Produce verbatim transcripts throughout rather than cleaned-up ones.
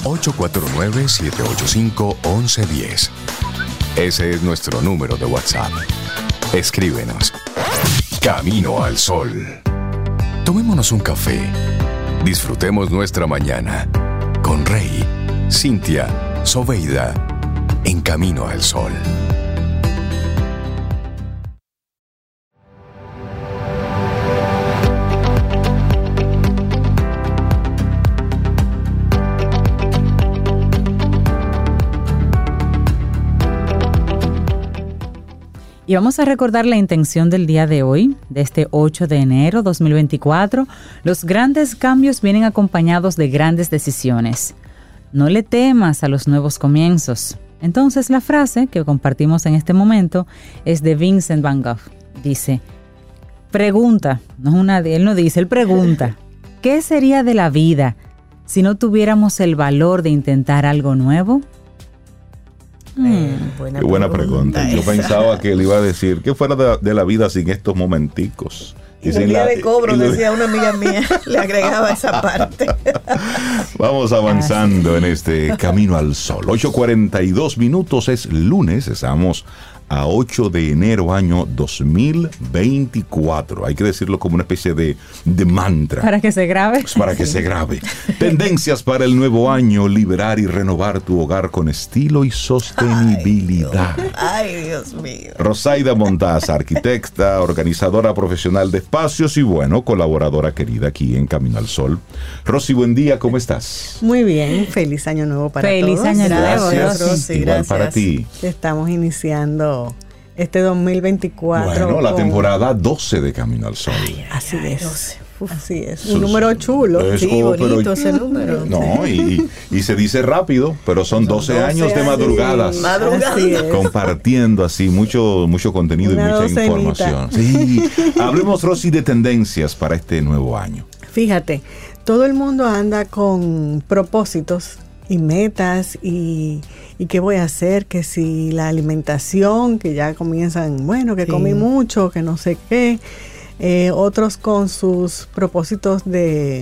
ocho cuatro nueve, siete ocho cinco, once diez. Ese es nuestro número de WhatsApp. Escríbenos. Camino al Sol. Tomémonos un café. Disfrutemos nuestra mañana con Rey, Cintia, Sobeida, en Camino al Sol. Y vamos a recordar la intención del día de hoy, de este ocho de enero de dos mil veinticuatro. Los grandes cambios vienen acompañados de grandes decisiones. No le temas a los nuevos comienzos. Entonces la frase que compartimos en este momento es de Vincent Van Gogh. Dice, pregunta, no es una, él no dice, él pregunta, ¿qué sería de la vida si no tuviéramos el valor de intentar algo nuevo? Eh, buena Qué buena pregunta. pregunta. Yo pensaba que él iba a decir que fuera de, de la vida sin estos momenticos. Y el día la, de cobro, y, decía una amiga mía, le agregaba esa parte. Vamos avanzando en este Camino al Sol. ocho cuarenta y dos minutos, es lunes, estamos a ocho de enero año dos mil veinticuatro. Hay que decirlo como una especie de, de mantra. Para que se grabe. Pues para que se grabe. Tendencias para el nuevo año: liberar y renovar tu hogar con estilo y sostenibilidad. Ay, Dios, Ay, Dios mío. Rosaida Montaza, arquitecta, organizadora profesional de espacios y, bueno, colaboradora querida aquí en Camino al Sol. Rosy, buen día, ¿cómo estás? Muy bien, feliz año nuevo para feliz todos. Feliz año nuevo, gracias, Rosy. Igual gracias. Para ti. Estamos iniciando este dos mil veinticuatro. Bueno, la con... temporada doce de Camino al Sol. Ay, así ay, es. doce. Uf, así es. Un número chulo. Es, sí, oh, bonito pero, ese número. No, y, y se dice rápido, pero son, son doce, doce años de madrugadas. Sí, madrugadas. Compartiendo así mucho, mucho contenido Una y mucha docenita. Información. Sí. Hablemos, Rosy, de tendencias para este nuevo año. Fíjate, todo el mundo anda con propósitos y metas y, y qué voy a hacer, que si la alimentación, que ya comienzan, bueno, que sí. comí mucho, que no sé qué, eh, otros con sus propósitos de,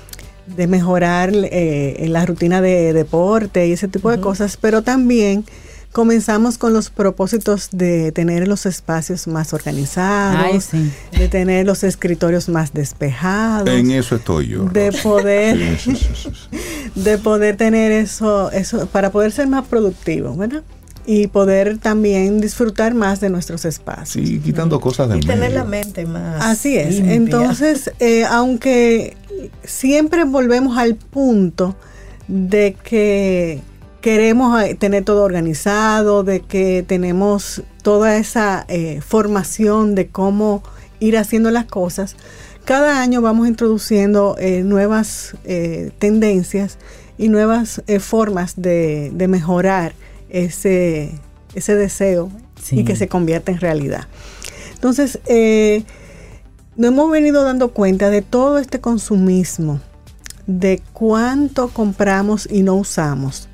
de mejorar eh, la rutina de deporte y ese tipo uh-huh. de cosas, pero también comenzamos con los propósitos de tener los espacios más organizados, Ay, sí. de tener los escritorios más despejados. En eso estoy yo. De Rosa. poder, sí, sí, sí, sí. de poder tener eso, eso, para poder ser más productivo, ¿verdad? Y poder también disfrutar más de nuestros espacios. Sí, quitando cosas del y medio. tener la mente más Así es. Limpia. Entonces, eh, aunque siempre volvemos al punto de que queremos tener todo organizado, de que tenemos toda esa eh, formación de cómo ir haciendo las cosas. Cada año vamos introduciendo eh, nuevas eh, tendencias y nuevas eh, formas de, de mejorar ese, ese deseo sí. y que se convierta en realidad. Entonces, eh, nos hemos venido dando cuenta de todo este consumismo, de cuánto compramos y no usamos.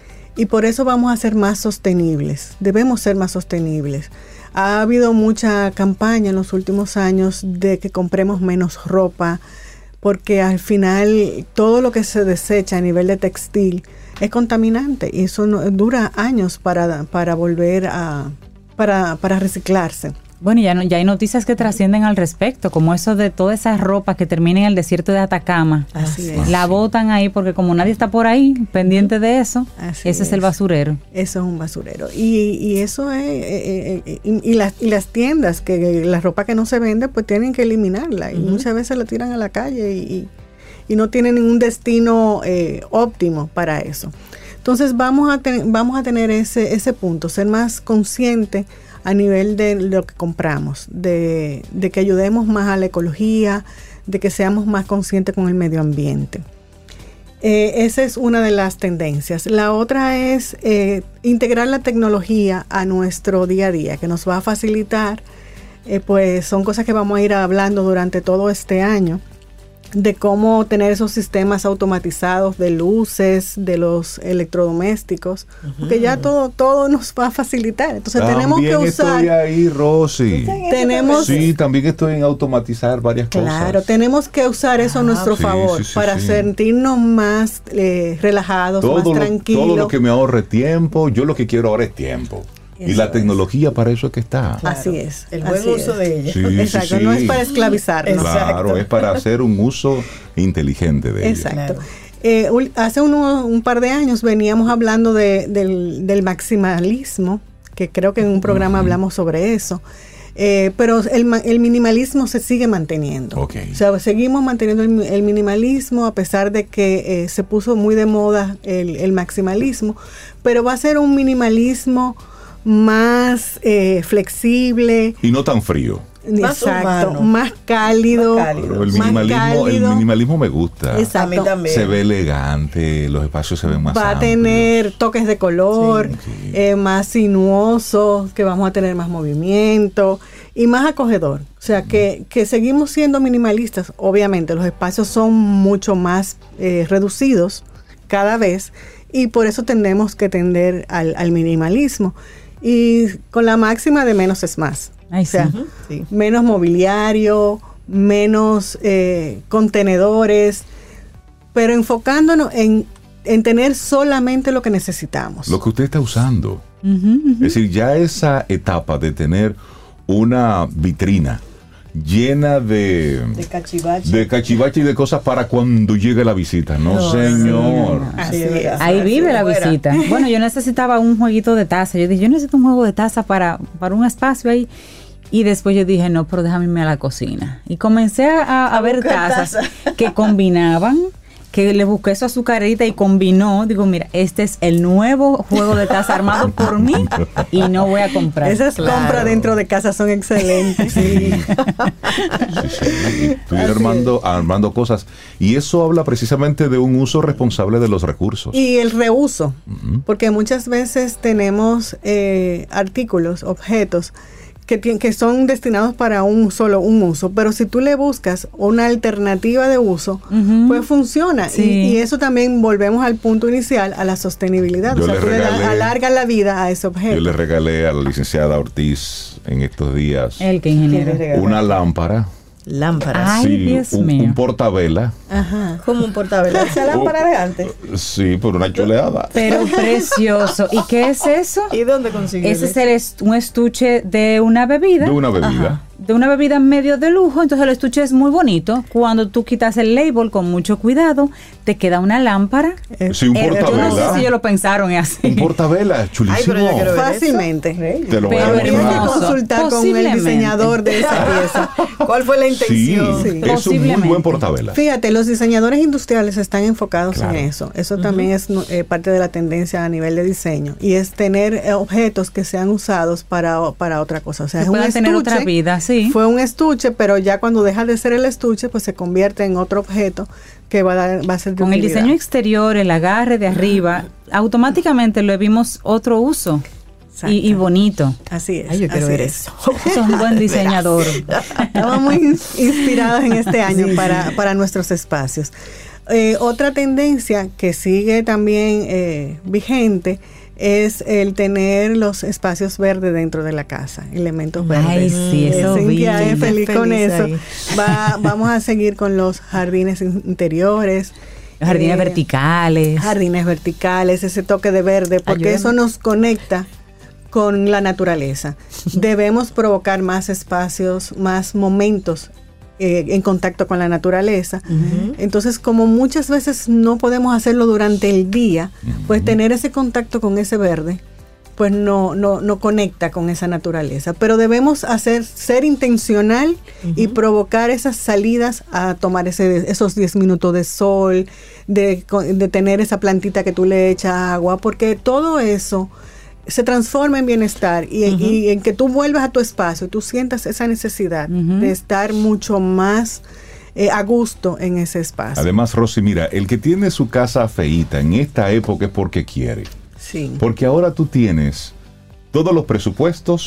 Y por eso vamos a ser más sostenibles, debemos ser más sostenibles. Ha habido mucha campaña en los últimos años de que compremos menos ropa, porque al final todo lo que se desecha a nivel de textil es contaminante y eso no, dura años para, para volver a, para, para reciclarse. Bueno, ya, no, ya hay noticias que trascienden al respecto, como eso de toda esa ropa que termina en el desierto de Atacama. Así es. La botan ahí porque como nadie está por ahí pendiente de eso, Así ese es. es el basurero. Eso es un basurero. Y, y eso es, eh, eh, y, y, las, y las tiendas, que la ropa que no se vende, pues tienen que eliminarla. Uh-huh. Y muchas veces la tiran a la calle y, y, y no tienen ningún destino eh, óptimo para eso. Entonces vamos a, ten, vamos a tener ese, ese punto, ser más consciente a nivel de lo que compramos, de, de que ayudemos más a la ecología, de que seamos más conscientes con el medio ambiente. Eh, esa es una de las tendencias. La otra es eh, integrar la tecnología a nuestro día a día, que nos va a facilitar, eh, pues son cosas que vamos a ir hablando durante todo este año, de cómo tener esos sistemas automatizados de luces, de los electrodomésticos, uh-huh. porque ya todo todo nos va a facilitar. Entonces también tenemos que usar... estoy ahí, Rosy. Tenemos, sí, también estoy en automatizar varias claro, cosas. Claro, tenemos que usar eso a nuestro sí, favor sí, sí, para sí. sentirnos más eh, relajados, todo más lo, tranquilos. Todo lo que me ahorre tiempo, yo lo que quiero ahora es tiempo. Eso y la tecnología es. Para eso es que está. Claro, así es. El buen así uso es. de ella. Sí, Exacto, sí, sí. no es para esclavizarnos. Claro, Exacto. es para hacer un uso inteligente de ella. Exacto. Claro. Eh, hace uno, un par de años veníamos hablando de, del, del maximalismo, que creo que en un programa uh-huh. hablamos sobre eso. Eh, pero el, el minimalismo se sigue manteniendo. Okay. O sea, seguimos manteniendo el, el minimalismo a pesar de que eh, se puso muy de moda el, el maximalismo, pero va a ser un minimalismo más eh, flexible. Y no tan frío. Más Exacto, humano. más cálido. Más cálido. Pero el más minimalismo, cálido. el minimalismo me gusta. Exacto. A mí también. Se ve elegante, los espacios se ven más Va a amplios. tener toques de color, Sí, sí. Eh, más sinuosos, que vamos a tener más movimiento y más acogedor. O sea, que, que seguimos siendo minimalistas. Obviamente, los espacios son mucho más eh, reducidos cada vez y por eso tenemos que tender al, al minimalismo. Y con la máxima de menos es más. Ay, o sea, sí. Sí. menos mobiliario, menos eh, contenedores, pero enfocándonos en, en tener solamente lo que necesitamos. Lo que usted está usando. Uh-huh, uh-huh. Es decir, ya esa etapa de tener una vitrina llena de De cachivache. de cachivache y de cosas para cuando llegue la visita. No, No, señor. sí, Así sí, es. verdad. Ahí vive la Fuera. visita. Bueno, yo necesitaba un jueguito de taza. Yo dije, yo necesito un juego de taza para, para un espacio ahí. Y después yo dije, no, pero déjame irme a la cocina. Y comencé a, a, A ver buscar tazas taza. que combinaban, que le busqué su azucarita y combinó. Digo, mira, este es el nuevo juego de taza armado por mí y no voy a comprar. Esas Claro. compras dentro de casa son excelentes. Sí. Sí, sí. Estuviera armando, armando cosas. Y eso habla precisamente de un uso responsable de los recursos. Y el reuso, Ujú. porque muchas veces tenemos eh, artículos, objetos, que, tien- que son destinados para un solo un uso, pero si tú le buscas una alternativa de uso, Ujú. pues funciona. Sí. Y, y eso también volvemos al punto inicial, a la sostenibilidad. Yo o sea, le tú le das- regalé- alargas la vida a ese objeto. Yo le regalé a la licenciada Ortiz en estos días El que ingeniero. ¿Qué le regaló? una lámpara, Lámparas. Ay, sí, Dios un, mío. un portavela, Ajá. Como un portabela. Esa lámpara de antes. sí, por una chuleada. Pero precioso. ¿Y qué es eso? ¿Y dónde consiguió Ese es eso? el est- un estuche de una bebida. De una bebida. Ajá. De una bebida medio de lujo, entonces el estuche es muy bonito. Cuando tú quitas el label con mucho cuidado, te queda una lámpara. Eh, Sí, un Eh, yo no sé portavela. si ellos lo pensaron así. Un portavela, chulísimo. Ay, pero yo quiero ver Fácilmente. eso. Te lo voy a Pero mostrar. Tienes que hermoso. consultar con el Posiblemente. diseñador de esa pieza. ¿Cuál fue la Sí, intención? Sí. es un muy Posiblemente. buen portavela. Fíjate, los diseñadores industriales están enfocados Claro. en eso. Eso también es eh, parte de la tendencia a nivel de diseño. Y es tener eh, objetos que sean usados para, para otra cosa. O sea, Que es un puedan tener otra vida, sí. Fue un estuche, pero ya cuando deja de ser el estuche, pues se convierte en otro objeto que va a, dar, va a ser de Con el utilidad. diseño exterior, el agarre de arriba, automáticamente le vimos otro uso. Exacto. Y, y bonito. Así es. Ay, yo quiero así ver es. eso. Es un buen diseñador. Estamos muy ins- inspirados en este año para, para nuestros espacios. Eh, otra tendencia que sigue también eh, vigente es el tener los espacios verdes dentro de la casa, elementos verdes. Ay, sí, Eh, eso Cintia vi. es feliz, Feliz con eso. ahí. Va, vamos a seguir con los jardines interiores. Los jardines eh, verticales. Jardines verticales, ese toque de verde, porque Ayúdame. eso nos conecta con la naturaleza. Debemos provocar más espacios, más momentos eh, en contacto con la naturaleza. Ujú. Entonces, como muchas veces no podemos hacerlo durante el día, pues tener ese contacto con ese verde, pues no, no, no conecta con esa naturaleza. Pero debemos hacer, ser intencional y provocar esas salidas a tomar ese, esos diez minutos de sol, de, de tener esa plantita que tú le echas agua, porque todo eso se transforma en bienestar y, Ujú. y en que tú vuelvas a tu espacio y tú sientas esa necesidad Ujú. de estar mucho más eh, a gusto en ese espacio. Además, Rosy, mira, el que tiene su casa feíta en esta época es porque quiere. Sí. Porque ahora tú tienes todos los presupuestos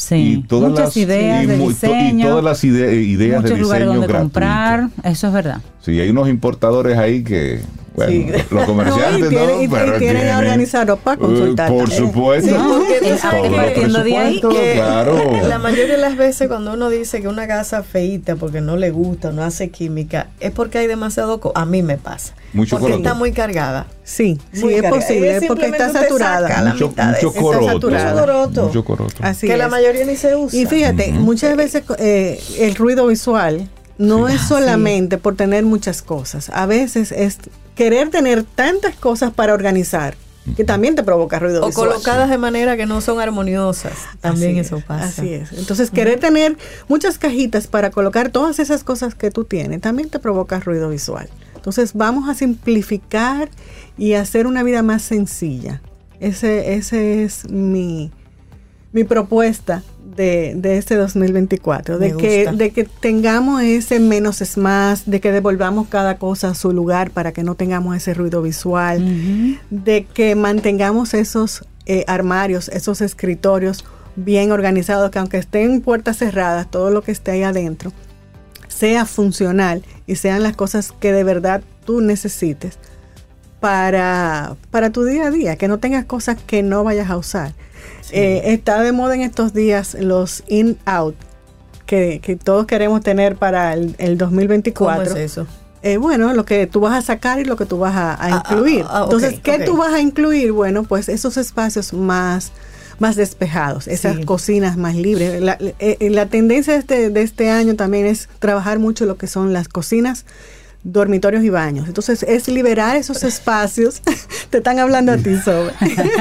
Sí, y todas muchas las ideas y, de mu- to- diseño, y todas las ide- ideas de muchos lugares diseño donde gratuitas. comprar, eso es verdad. Sí, hay unos importadores ahí que, bueno, Sí. los comerciantes No, y tienen- no, y- y pero tienen a organizarlo para eh, consultar por también. supuesto. Sí, porque tú Eh, sabes Por que- los partiendo de ahí presupuestos, que claro. la mayoría de las veces cuando uno dice que una casa feíta porque no le gusta, no hace química, es porque hay demasiado, co- a mí me pasa, Mucho porque coroto. está muy cargada. Sí, sí, Muy es cargada. posible, Es es porque está simplemente usted saturada. saca la Mucho, mitad de mucho eso. Está coroto. saturada. Coroto. Mucho coroto. Así que es. la mayoría ni se usa. Y fíjate, Ujú. muchas veces eh, el ruido visual no Sí. es solamente por tener muchas cosas. A veces es querer tener tantas cosas para organizar que también te provoca ruido O visual. colocadas de manera que no son armoniosas. También Así eso es, pasa. Así es. Entonces, querer tener muchas cajitas para colocar todas esas cosas que tú tienes también te provoca ruido visual. Entonces, vamos a simplificar y hacer una vida más sencilla. Ese, ese es mi, mi propuesta de, de este dos mil veinticuatro, de Me que, gusta. de que tengamos ese menos es más, de que devolvamos cada cosa a su lugar para que no tengamos ese ruido visual, Ujú. de que mantengamos esos eh, armarios, esos escritorios bien organizados, que aunque estén puertas cerradas, todo lo que esté ahí adentro sea funcional y sean las cosas que de verdad tú necesites para, para tu día a día, que no tengas cosas que no vayas a usar. Eh, está de moda en estos días los in-out, que, que todos queremos tener para el, el dos mil veinticuatro. ¿Cómo es eso? Eh, bueno, lo que tú vas a sacar y lo que tú vas a, a Ah, incluir. ah, ah, ok, Entonces, ¿qué ok. tú vas a incluir? Bueno, pues esos espacios más, más despejados, esas Sí. cocinas más libres. La, eh, eh, la tendencia de este, de este año también es trabajar mucho lo que son las cocinas, dormitorios y baños. Entonces, es liberar esos espacios. Te están hablando a ti, Sobe.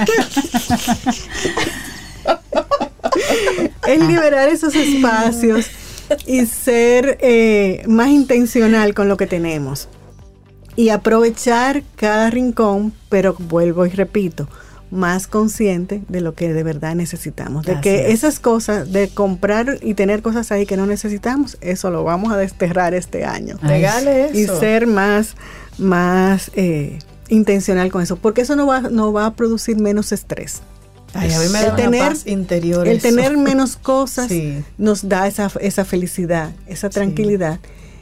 Es liberar esos espacios y ser eh, más intencional con lo que tenemos y aprovechar cada rincón, pero vuelvo y repito, más consciente de lo que de verdad necesitamos, de Así que es. esas cosas, de comprar y tener cosas ahí que no necesitamos, eso lo vamos a desterrar este año. Ay, Regale eso. Y ser más, más eh, intencional con eso, porque eso no va, no va a producir menos estrés. Ay, a mí me El da tener- una paz interior El eso. tener menos cosas Sí. nos da esa, esa felicidad, esa tranquilidad.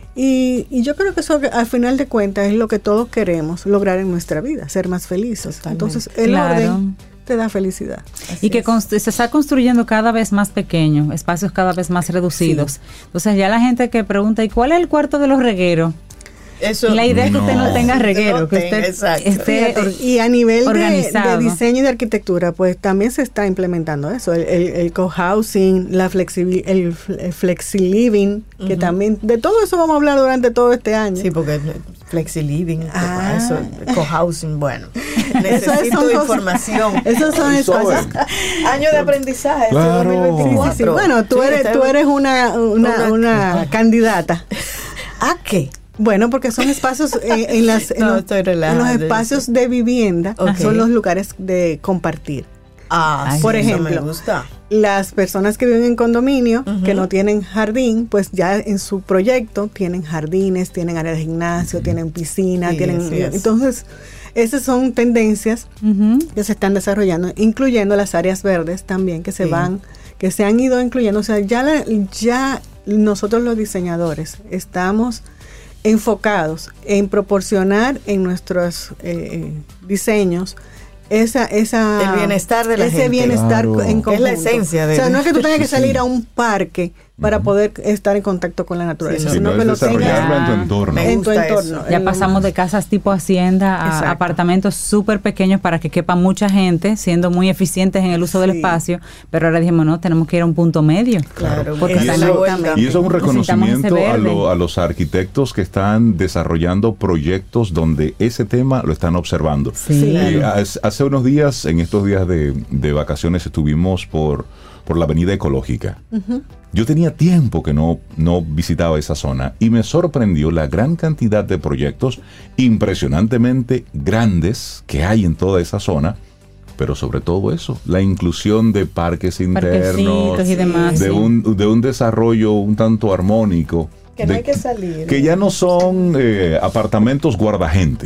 Y, y yo creo que eso al final de cuentas es lo que todos queremos lograr en nuestra vida, ser más felices. Totalmente. Entonces el Claro. orden te da felicidad. Así Y que es. constru- se está construyendo cada vez más pequeño, espacios cada vez más reducidos. Entonces ya la gente que pregunta, ¿y cuál es el cuarto de los regueros? Eso, La idea es que usted no No. tenga No reguero, que tenga, usted exacto. esté Fíjate, or- y a nivel de, organizado. de diseño y de arquitectura, pues también se está implementando eso, el, el, el cohousing, la flexi, el, el flexi living, que Ujú. también, de todo eso vamos a hablar durante todo este año. Sí, porque flexi living, Ah. eso, cohousing, bueno. Eso Necesito son cosas- información. Esos son Eso espacios. es. Año de aprendizaje. este Claro. Sí, sí, sí. 2024. Bueno, tú Sí, eres, está- tú eres una, una, Una- una candidata. ¿A qué? Bueno, porque son espacios eh, en, las, en, No, los, estoy en relajada. los espacios de vivienda, Ok. son los lugares de compartir. Ah, Ay, sí, por eso ejemplo, me gusta. Las personas que viven en condominio, Ujú. que no tienen jardín, pues ya en su proyecto tienen jardines, tienen área de gimnasio, tienen piscina, Sí, tienen... así es. Entonces, esas son tendencias Ujú. que se están desarrollando, incluyendo las áreas verdes también que se Sí. van, que se han ido incluyendo. O sea, ya, la- ya nosotros los diseñadores estamos enfocados en proporcionar en nuestros eh, diseños esa, esa El bienestar de la ese gente. bienestar Claro. en Que es la conjunto. esencia de- O sea, no es que tú tengas que Sí, salir sí. a un parque para poder estar en contacto con la naturaleza, Sí, sino no que es lo desarrollarlo en tu tengas entorno. Me en tu gusta entorno. eso. Ya en lo pasamos más- de casas tipo hacienda a Exacto. apartamentos súper pequeños para que quepa mucha gente, siendo muy eficientes en el uso del Sí. espacio. Pero ahora dijimos, no, tenemos que ir a un punto medio. Claro, Porque Y darle eso, la vuelta. y eso es un Necesitamos ese reconocimiento a, verde. lo- a los arquitectos que están desarrollando proyectos donde ese tema lo están observando. Sí. Eh, hace- hace unos días, en estos días de, de vacaciones, estuvimos por, por la Avenida Ecológica. Yo tenía tiempo que no, no visitaba esa zona y me sorprendió la gran cantidad de proyectos impresionantemente grandes que hay en toda esa zona, pero sobre todo eso, la inclusión de parques Parquecitos internos, y demás. de, sí. un, de un desarrollo un tanto armónico. Que no de- hay que salir. que ya no son eh, apartamentos guardagente.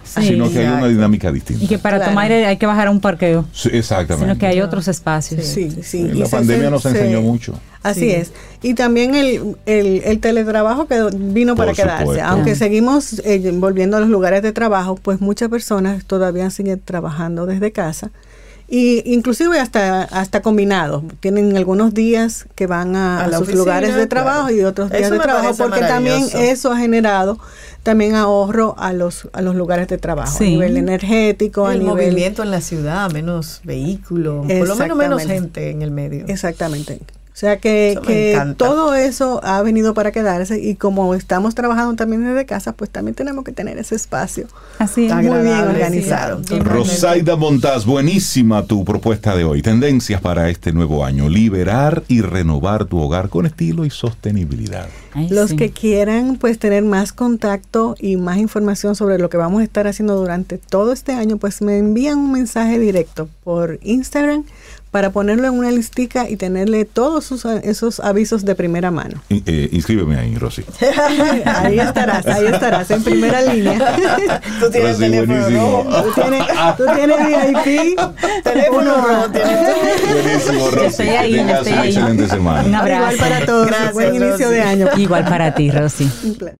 Sí, sino que hay una dinámica distinta. Y que para Claro. tomar aire hay que bajar a un parqueo. Sí, exactamente. Sino que hay otros espacios. Sí, sí. Eh, Y La se- pandemia se- nos se- enseñó mucho. Así Sí. es. Y también el, el, el teletrabajo que vino Por para quedarse. supuesto. Aunque Ah. seguimos eh, volviendo a los lugares de trabajo, pues muchas personas todavía siguen trabajando desde casa. Y inclusive hasta hasta combinados. Tienen algunos días que van a, A a la sus oficina, lugares de trabajo claro. y otros días Eso de me trabajo, parece porque también maravilloso. eso ha generado también ahorro a los a los lugares de trabajo, Sí. a nivel energético, a El nivel movimiento en la ciudad, menos vehículos, por lo menos menos Exactamente. gente en el medio. Exactamente. O sea que, Eso me que encanta. todo eso ha venido para quedarse y como estamos trabajando también desde casa, pues también tenemos que tener ese espacio. Así es. Muy bien Agradable, organizado. sí. Rosaida Montaz, buenísima tu propuesta de hoy. Tendencias para este nuevo año. Liberar y renovar tu hogar con estilo y sostenibilidad. Ay, Los sí. que quieran pues tener más contacto y más información sobre lo que vamos a estar haciendo durante todo este año, pues me envían un mensaje directo por Instagram para ponerlo en una listica y tenerle todos sus, esos avisos de primera mano. In- eh, inscríbeme ahí, Rosy. Ahí estarás, ahí estarás, en primera línea. Tú tienes Rosy, teléfono buenísimo. rojo. Tú tienes, tú tienes V I P. Teléfono uno rojo A. tienes. Buenísimo, Yo Rosy. estoy Que ahí, yo tengas estoy una ahí. excelente Un semana. abrazo. Igual para todos. Gracias, Buen inicio Rosy. de año. Igual para ti, Rosy. Un placer.